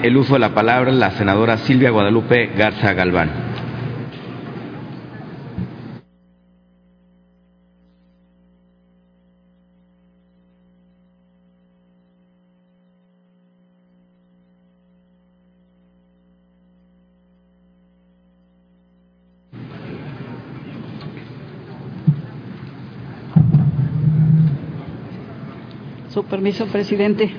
el uso de la palabra la senadora Silvia Guadalupe Garza Galván. Su permiso, presidente.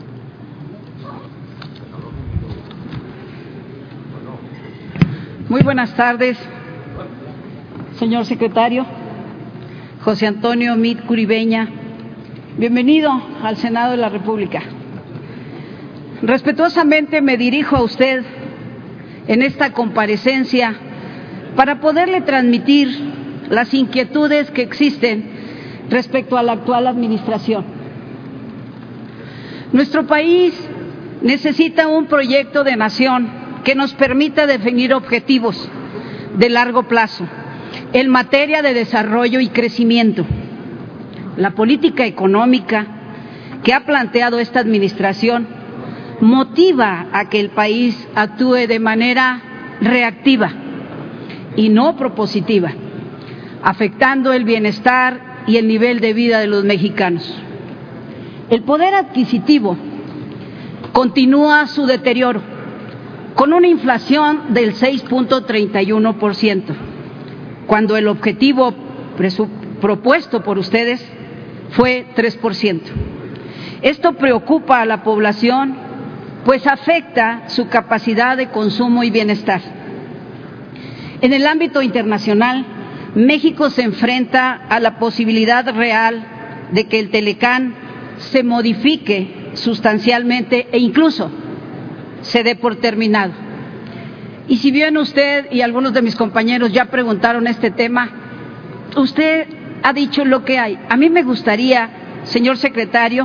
Muy buenas tardes, señor secretario José Antonio Meade Curibeña. Bienvenido al Senado de la República. Respetuosamente me dirijo a usted en esta comparecencia para poderle transmitir las inquietudes que existen respecto a la actual administración. Nuestro país necesita un proyecto de nación que nos permita definir objetivos de largo plazo en materia de desarrollo y crecimiento. La política económica que ha planteado esta administración motiva a que el país actúe de manera reactiva y no propositiva, afectando el bienestar y el nivel de vida de los mexicanos. El poder adquisitivo continúa su deterioro, con una inflación del 6.31%, cuando el objetivo propuesto por ustedes fue 3%. Esto preocupa a la población, pues afecta su capacidad de consumo y bienestar. En el ámbito internacional, México se enfrenta a la posibilidad real de que el Telecán se modifique sustancialmente e incluso se dé por terminado. Y si bien usted y algunos de mis compañeros ya preguntaron este tema, usted ha dicho lo que hay. A mí me gustaría, señor secretario,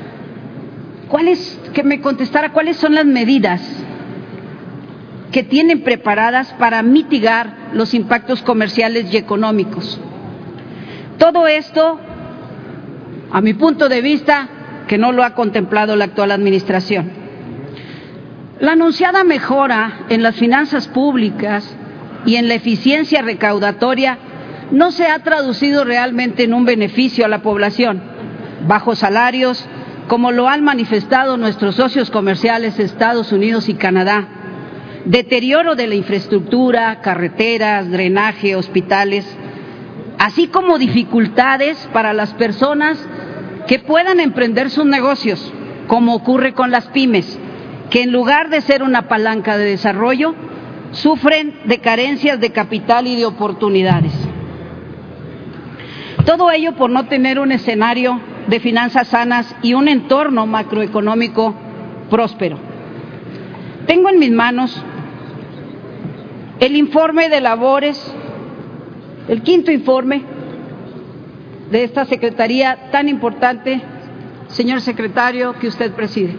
que me contestara cuáles son las medidas que tienen preparadas para mitigar los impactos comerciales y económicos. Todo esto, a mi punto de vista, que no lo ha contemplado la actual administración. La anunciada mejora en las finanzas públicas y en la eficiencia recaudatoria no se ha traducido realmente en un beneficio a la población. Bajos salarios, como lo han manifestado nuestros socios comerciales de Estados Unidos y Canadá, deterioro de la infraestructura, carreteras, drenaje, hospitales, así como dificultades para las personas que puedan emprender sus negocios, como ocurre con las pymes, que en lugar de ser una palanca de desarrollo, sufren de carencias de capital y de oportunidades. Todo ello por no tener un escenario de finanzas sanas y un entorno macroeconómico próspero. Tengo en mis manos el informe de labores, el quinto informe de esta secretaría tan importante, señor secretario, que usted preside.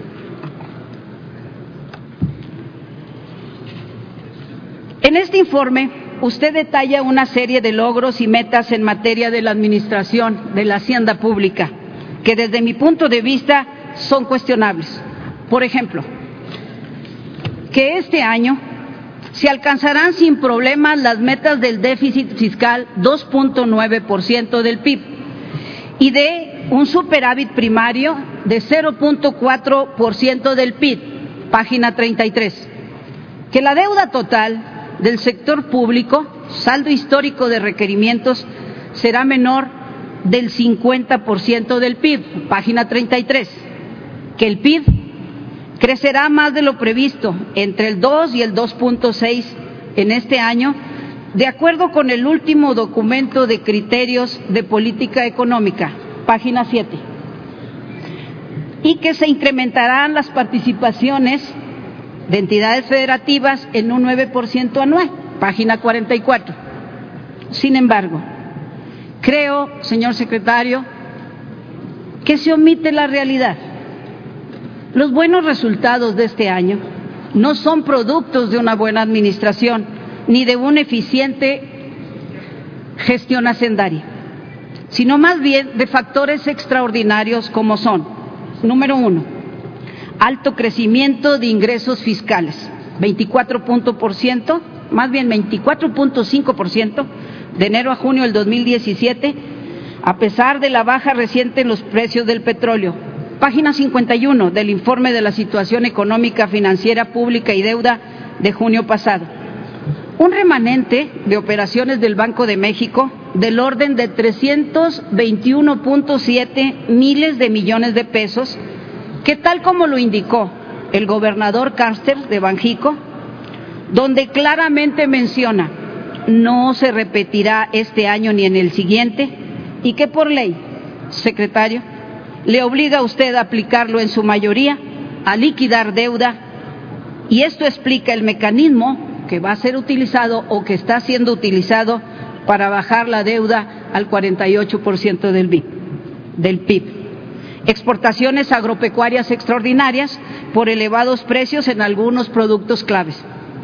En este informe, usted detalla una serie de logros y metas en materia de la administración de la hacienda pública, que desde mi punto de vista son cuestionables. Por ejemplo, que este año se alcanzarán sin problemas las metas del déficit fiscal 2.9% del PIB y de un superávit primario de 0.4% del PIB, página 33. Que la deuda total del sector público, saldo histórico de requerimientos, será menor del 50% del PIB, página 33. Que el PIB crecerá más de lo previsto, entre el 2 y el 2.6 en este año, de acuerdo con el último documento de criterios de política económica, página 7. Y que se incrementarán las participaciones de entidades federativas en un 9% anual, página 44. Sin embargo, creo, señor secretario, que se omite la realidad. Los buenos resultados de este año no son productos de una buena administración ni de una eficiente gestión hacendaria, sino más bien de factores extraordinarios como son: número uno, alto crecimiento de ingresos fiscales, 24.5% de enero a junio del 2017, a pesar de la baja reciente en los precios del petróleo. Página 51 del informe de la situación económica, financiera, pública y deuda de junio pasado. Un remanente de operaciones del Banco de México del orden de 321.7 miles de millones de pesos, que tal como lo indicó el gobernador Carster de Banjico, donde claramente menciona no se repetirá este año ni en el siguiente, y que por ley, secretario, le obliga a usted a aplicarlo en su mayoría, a liquidar deuda, y esto explica el mecanismo que va a ser utilizado o que está siendo utilizado para bajar la deuda al 48% del PIB. Exportaciones agropecuarias extraordinarias por elevados precios en algunos productos claves.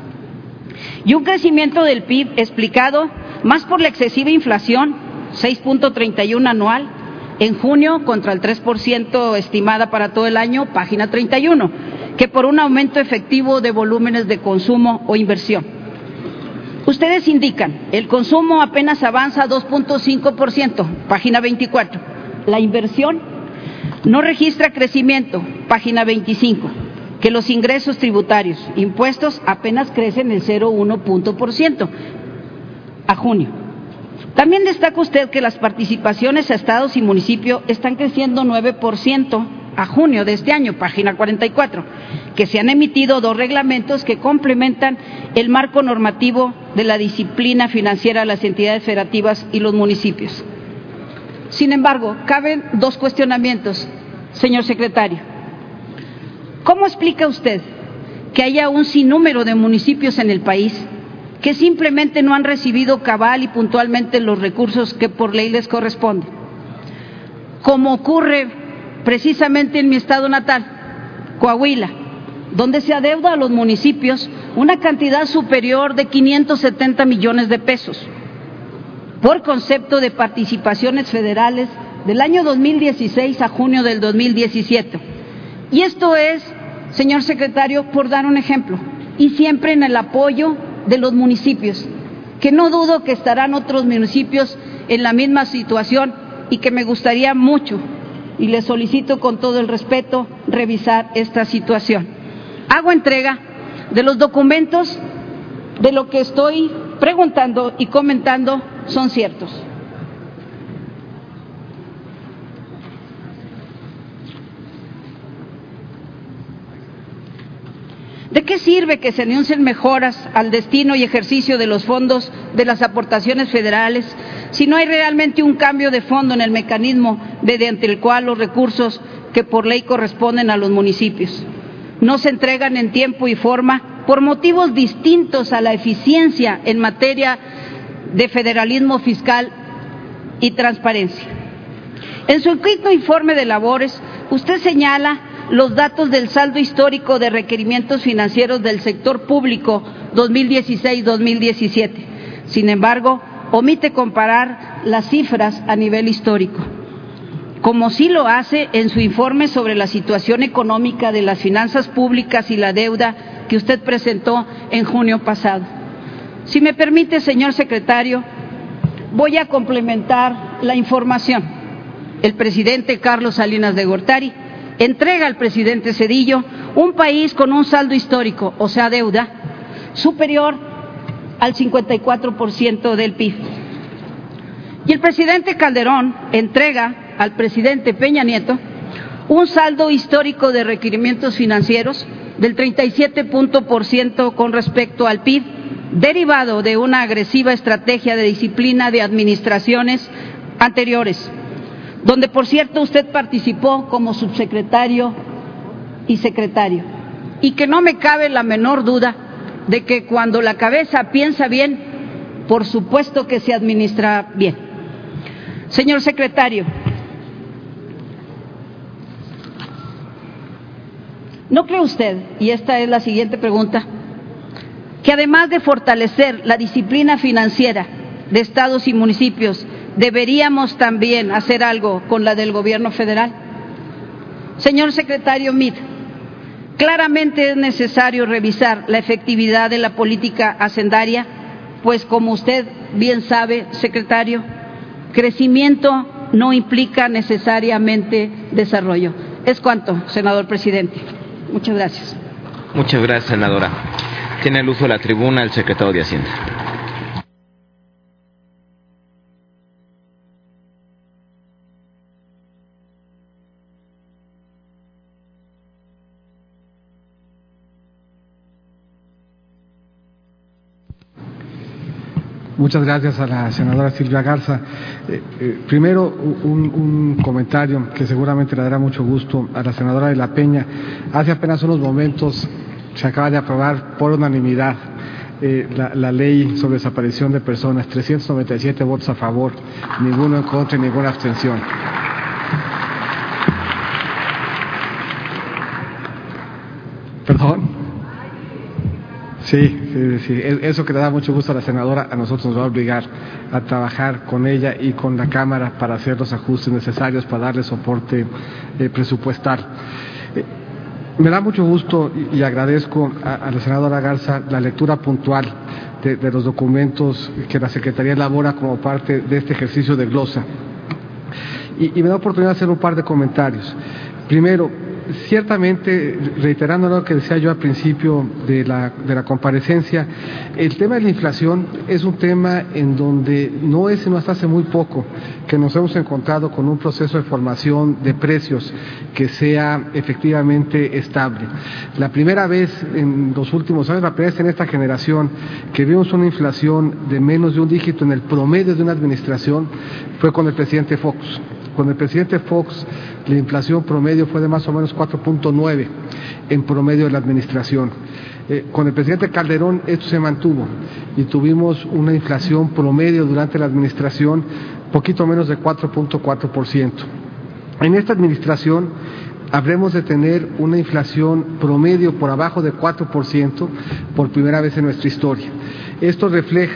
Y un crecimiento del PIB explicado más por la excesiva inflación, 6.31 anual, en junio contra el 3% estimada para todo el año, página 31, que por un aumento efectivo de volúmenes de consumo o inversión. Ustedes indican, el consumo apenas avanza 2.5%, página 24. La inversión no registra crecimiento, página 25, que los ingresos tributarios, impuestos, apenas crecen el 0,1% a junio. También destaca usted que las participaciones a estados y municipios están creciendo 9% a junio de este año, página 44, que se han emitido 2 reglamentos que complementan el marco normativo de la disciplina financiera de las entidades federativas y los municipios. Sin embargo, caben 2 cuestionamientos, señor secretario. ¿Cómo explica usted que haya un sinnúmero de municipios en el país que simplemente no han recibido cabal y puntualmente los recursos que por ley les corresponden? Como ocurre precisamente en mi estado natal, Coahuila, donde se adeuda a los municipios una cantidad superior de 570 millones de pesos por concepto de participaciones federales del año 2016 a junio del 2017. Y esto es, señor secretario, por dar un ejemplo, y siempre en el apoyo de los municipios, que no dudo que estarán otros municipios en la misma situación y que me gustaría mucho, y le solicito con todo el respeto, revisar esta situación. Hago entrega de los documentos de lo que estoy preguntando y comentando son ciertos. ¿De qué sirve que se anuncien mejoras al destino y ejercicio de los fondos de las aportaciones federales si no hay realmente un cambio de fondo en el mecanismo mediante el cual los recursos que por ley corresponden a los municipios no se entregan en tiempo y forma por motivos distintos a la eficiencia en materia de federalismo fiscal y transparencia? En su quinto informe de labores, usted señala los datos del saldo histórico de requerimientos financieros del sector público 2016-2017. Sin embargo, omite comparar las cifras a nivel histórico, como sí lo hace en su informe sobre la situación económica de las finanzas públicas y la deuda que usted presentó en junio pasado. Si me permite, señor secretario, voy a complementar la información. El presidente Carlos Salinas de Gortari entrega al presidente Zedillo un país con un saldo histórico, o sea, deuda, superior al 54% del PIB. Y el presidente Calderón entrega al presidente Peña Nieto un saldo histórico de requerimientos financieros del 37% con respecto al PIB, derivado de una agresiva estrategia de disciplina de administraciones anteriores, donde, por cierto, usted participó como subsecretario y secretario, y que no me cabe la menor duda de que cuando la cabeza piensa bien, por supuesto que se administra bien. Señor secretario, ¿no cree usted, y esta es la siguiente pregunta, que además de fortalecer la disciplina financiera de estados y municipios, deberíamos también hacer algo con la del gobierno federal? Señor secretario Meade, Claramente es necesario revisar la efectividad de la política hacendaria, pues como usted bien sabe, secretario, crecimiento no implica necesariamente desarrollo. Es cuanto, senador presidente. Muchas gracias. Muchas gracias, senadora. Tiene el uso de la tribuna el secretario de Hacienda. Muchas gracias a la senadora Silvia Garza. Primero, un comentario que seguramente le dará mucho gusto a la senadora de la Peña. Hace apenas unos momentos se acaba de aprobar por unanimidad la ley sobre desaparición de personas, 397 votos a favor, ninguno en contra y ninguna abstención. ¿Perdón? Sí, eso que le da mucho gusto a la senadora, a nosotros nos va a obligar a trabajar con ella y con la Cámara para hacer los ajustes necesarios, para darle soporte presupuestal. Me da mucho gusto y agradezco a la senadora Garza la lectura puntual de los documentos que la Secretaría elabora como parte de este ejercicio de glosa. Y me da oportunidad de hacer un par de comentarios. Primero, ciertamente, reiterando lo que decía yo al principio de la comparecencia, el tema de la inflación es un tema en donde no es sino hasta hace muy poco que nos hemos encontrado con un proceso de formación de precios que sea efectivamente estable. La primera vez en los últimos años, la primera vez en esta generación que vimos una inflación de menos de un dígito en el promedio de una administración fue con el presidente Fox. Con el presidente Fox, la inflación promedio fue de más o menos 4.9 en promedio de la administración. Con el presidente Calderón esto se mantuvo y tuvimos una inflación promedio durante la administración poquito menos de 4.4%. En esta administración habremos de tener una inflación promedio por abajo de 4% por primera vez en nuestra historia. Esto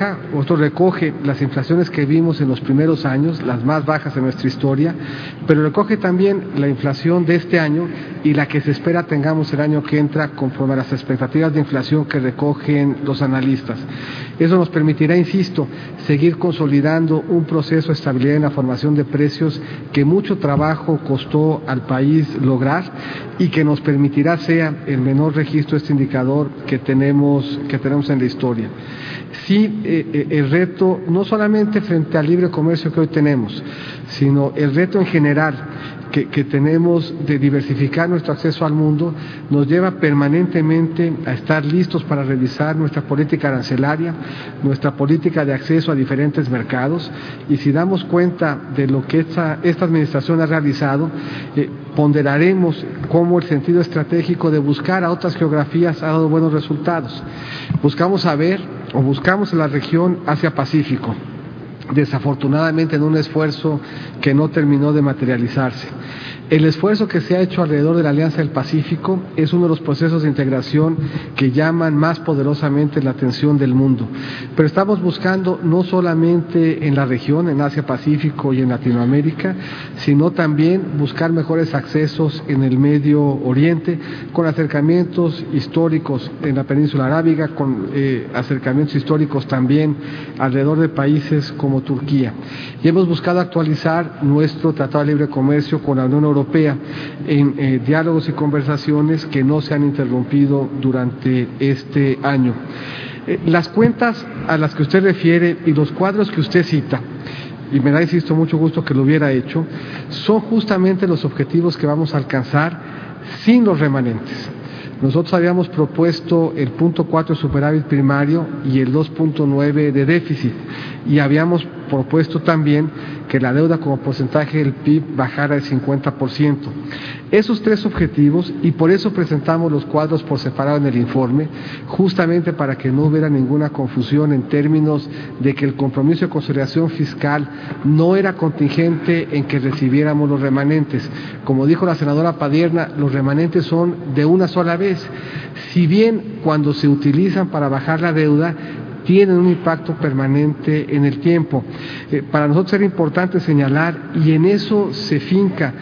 recoge las inflaciones que vimos en los primeros años, las más bajas de nuestra historia, pero recoge también la inflación de este año y la que se espera tengamos el año que entra conforme a las expectativas de inflación que recogen los analistas. Eso nos permitirá, insisto, seguir consolidando un proceso de estabilidad en la formación de precios que mucho trabajo costó al país lograr y que nos permitirá sea el menor registro de este indicador que tenemos en la historia. Sí, el reto, no solamente frente al libre comercio que hoy tenemos, sino el reto en general que tenemos de diversificar nuestro acceso al mundo, nos lleva permanentemente a estar listos para revisar nuestra política arancelaria, nuestra política de acceso a diferentes mercados, y si damos cuenta de lo que esta administración ha realizado, ponderaremos cómo el sentido estratégico de buscar a otras geografías ha dado buenos resultados. Buscamos en la región Asia-Pacífico, desafortunadamente en un esfuerzo que no terminó de materializarse. El esfuerzo que se ha hecho alrededor de la Alianza del Pacífico es uno de los procesos de integración que llaman más poderosamente la atención del mundo. Pero estamos buscando no solamente en la región, en Asia-Pacífico y en Latinoamérica, sino también buscar mejores accesos en el Medio Oriente, con acercamientos históricos en la península arábiga, con acercamientos históricos también alrededor de países como Turquía. Y hemos buscado actualizar nuestro Tratado de Libre Comercio con la Unión Europea en diálogos y conversaciones que no se han interrumpido durante este año. Las cuentas a las que usted refiere y los cuadros que usted cita, y me da, insisto, mucho gusto que lo hubiera hecho, son justamente los objetivos que vamos a alcanzar sin los remanentes. Nosotros habíamos propuesto el 0.4 superávit primario y el 2.9 de déficit, y habíamos propuesto también que la deuda como porcentaje del PIB bajara del 50%. Esos tres objetivos, y por eso presentamos los cuadros por separado en el informe, justamente para que no hubiera ninguna confusión en términos de que el compromiso de consolidación fiscal no era contingente en que recibiéramos los remanentes. Como dijo la senadora Padierna, los remanentes son de una sola vez. Si bien cuando se utilizan para bajar la deuda, tienen un impacto permanente en el tiempo. Para nosotros era importante señalar, y en eso se finca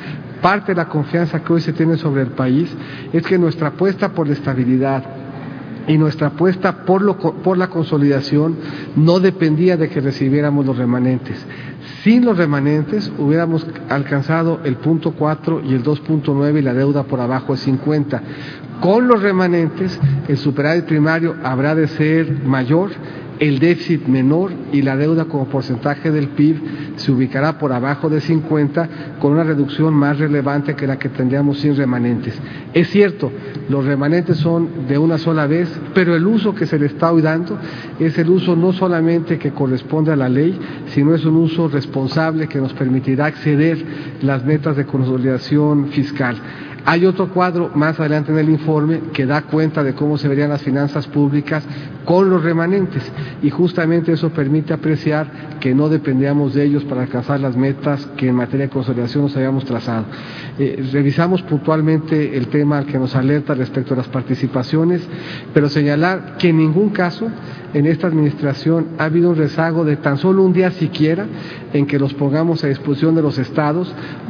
parte de la confianza que hoy se tiene sobre el país es que nuestra apuesta por la estabilidad y nuestra apuesta por la consolidación no dependía de que recibiéramos los remanentes. Sin los remanentes hubiéramos alcanzado el 0.4 y el 2.9 y la deuda por abajo de 50. Con los remanentes el superávit primario habrá de ser mayor, el déficit menor y la deuda como porcentaje del PIB se ubicará por abajo de 50 con una reducción más relevante que la que tendríamos sin remanentes. Es cierto, los remanentes son de una sola vez, pero el uso que se le está hoy dando es el uso no solamente que corresponde a la ley, sino es un uso responsable que nos permitirá acceder las metas de consolidación fiscal. Hay otro cuadro más adelante en el informe que da cuenta de cómo se verían las finanzas públicas con los remanentes y justamente eso permite apreciar que no dependíamos de ellos para alcanzar las metas que en materia de consolidación nos habíamos trazado. Revisamos puntualmente el tema al que nos alerta respecto a las participaciones, pero señalar que en ningún caso en esta administración ha habido un rezago de tan solo un día siquiera en que los pongamos a disposición de los estados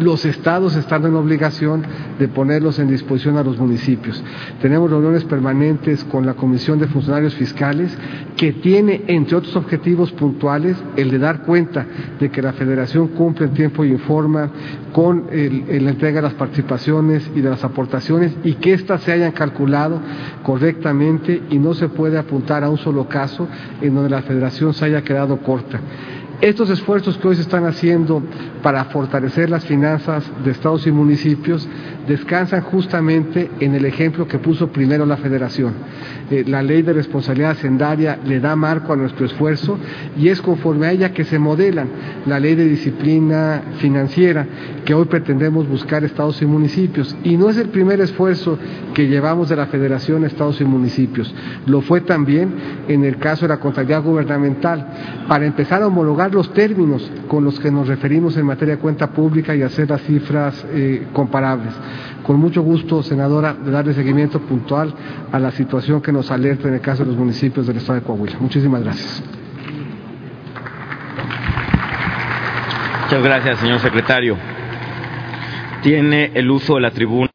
están en obligación de ponerlos en disposición a los municipios. Tenemos reuniones permanentes con la Comisión de Funcionarios Fiscales que tiene, entre otros objetivos puntuales, el de dar cuenta de que la Federación cumple en tiempo y en forma con la entrega de las participaciones y de las aportaciones y que éstas se hayan calculado correctamente y no se puede apuntar a un solo caso en donde la Federación se haya quedado corta. Estos esfuerzos que hoy se están haciendo para fortalecer las finanzas de estados y municipios descansan justamente en el ejemplo que puso primero la Federación. La ley de responsabilidad hacendaria le da marco a nuestro esfuerzo y es conforme a ella que se modelan la ley de disciplina financiera que hoy pretendemos buscar estados y municipios. Y no es el primer esfuerzo que llevamos de la Federación a estados y municipios. Lo fue también en el caso de la contabilidad gubernamental, para empezar a homologar los términos con los que nos referimos en materia de cuenta pública y hacer las cifras comparables. Con mucho gusto, senadora, de darle seguimiento puntual a la situación que nos alerta en el caso de los municipios del estado de Coahuila. Muchísimas gracias. Muchas gracias, señor secretario. Tiene el uso de la tribuna.